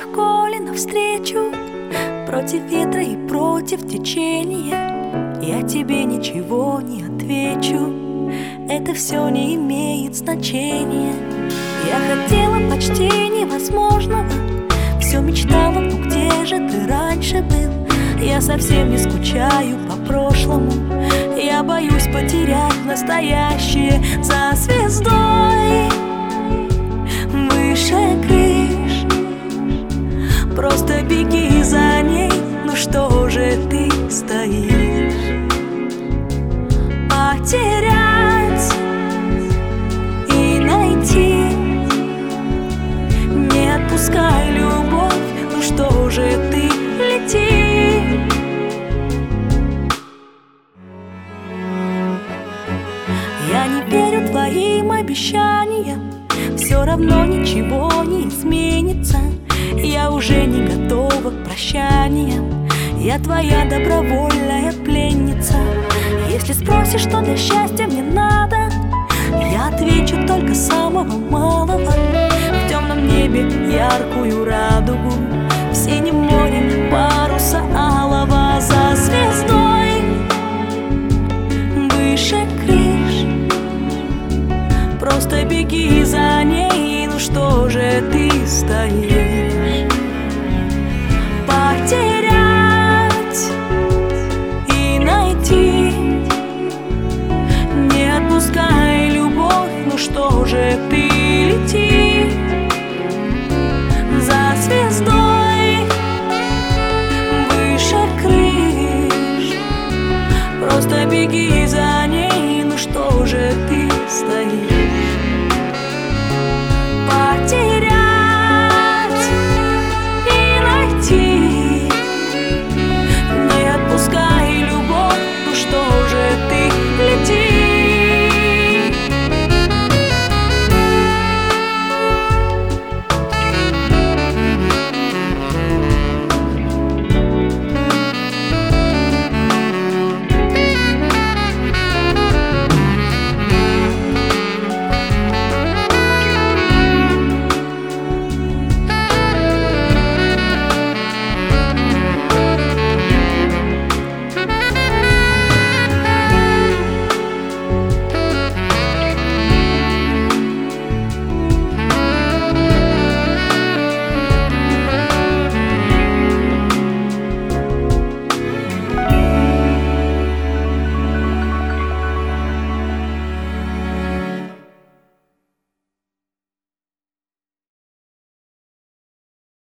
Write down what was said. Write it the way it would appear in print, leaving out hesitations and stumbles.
легко ли навстречу, против ветра и против течения? Я тебе ничего не отвечу, это все не имеет значения. Я хотела почти невозможного, все мечтала, ну где же ты раньше был? Я совсем не скучаю по прошлому, я боюсь потерять настоящее за звездой выше крыш. Просто беги за ней, ну что же ты стоишь? Потерять и найти, не отпускай любовь, ну что же ты лети? Я не верю твоим обещаниям, все равно ничего не изменится. Я уже не готова к прощаниям, я твоя добровольная пленница. Если спросишь, что для счастья мне надо, я отвечу только самого малого. В темном небе яркую радугу,